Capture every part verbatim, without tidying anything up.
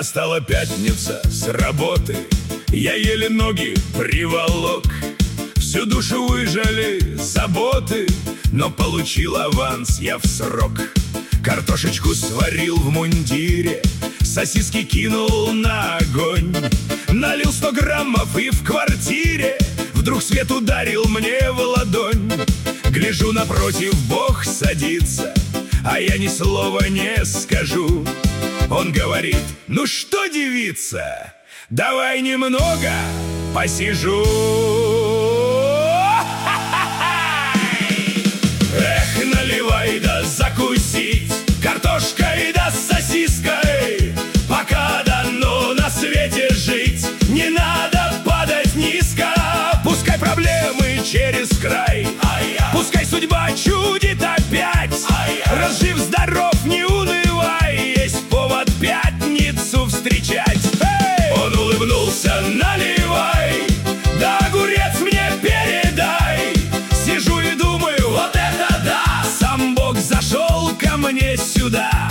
Настала пятница с работы, я еле ноги приволок. Всю душу выжали заботы, но получил аванс я в срок. Картошечку сварил в мундире, сосиски кинул на огонь. Налил сто граммов и в квартире вдруг свет ударил мне в ладонь. Гляжу, напротив Бог садится, а я ни слова не скажу. Он говорит: ну что, девица, давай немного посижу. Эх, наливай да закусить картошкой да сосиской, пока дано на свете жить, не надо падать низко. Пускай проблемы через край, пускай судьба чудит опять. Разжив здоров, не унывай, есть повод пятницу встречать. Он улыбнулся: наливай, да огурец мне передай. Сижу и думаю: вот это да, сам Бог зашел ко мне сюда.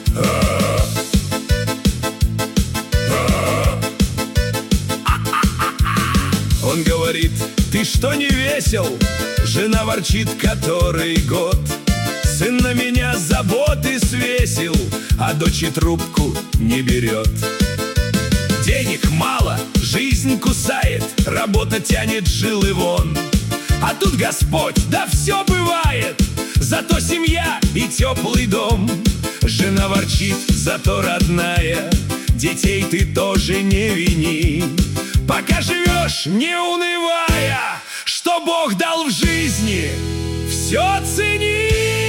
Он говорит: ты что, не весел? Жена ворчит который год. Сын на меня заботы свесил, а дочь и трубку не берет. Денег мало, жизнь кусает, работа тянет жилы вон. А тут Господь, да все бывает, зато семья и теплый дом. Жена ворчит, зато родная, детей ты тоже не вини. Пока живешь, не унывая, что Бог дал в жизни, все цени.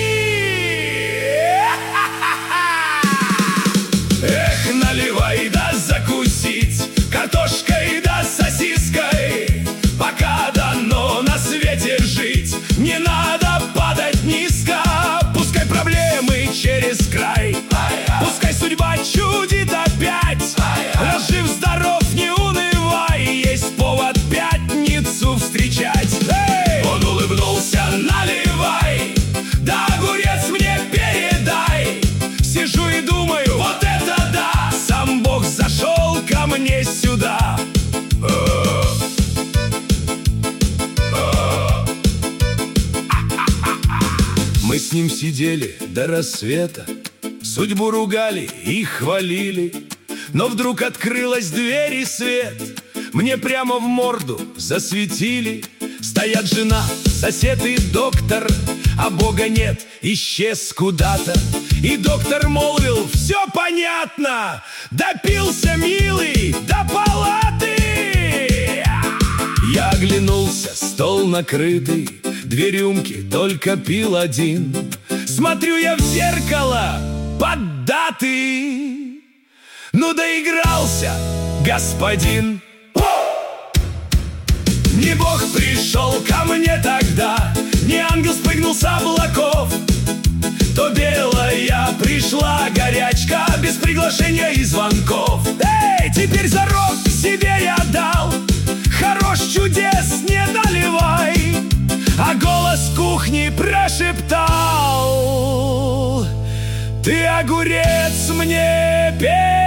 Эх, наливай да закусить картошкой да сосиской, пока дано на свете жить, не надо падать низко. Пускай проблемы через край, пускай судьба чудит опять. Разжив здоров, не унывай, есть повод пятницу встречать. Он улыбнулся: наливай, да огурец мне передай. Сижу и думаю: вот это да, сам Бог зашел ко мне сюда. Мы с ним сидели до рассвета, судьбу ругали и хвалили. Но вдруг открылась дверь и свет мне прямо в морду засветили. Стоят жена, сосед и доктор, а Бога нет, исчез куда-то. И доктор молвил: все понятно, допился милый до палаты. Я оглянулся, стол накрытый, две рюмки, только пил один. Смотрю я в зеркало, поддатый. Ну доигрался господин. Не Бог пришел ко мне тогда, не ангел спрыгнул с облаков. То белая пришла горячка, без приглашения и звонков. Эй, теперь зарок себе я дал, хорош, чудес не наливай. А голос кухни прошептал: ты огурец мне передай.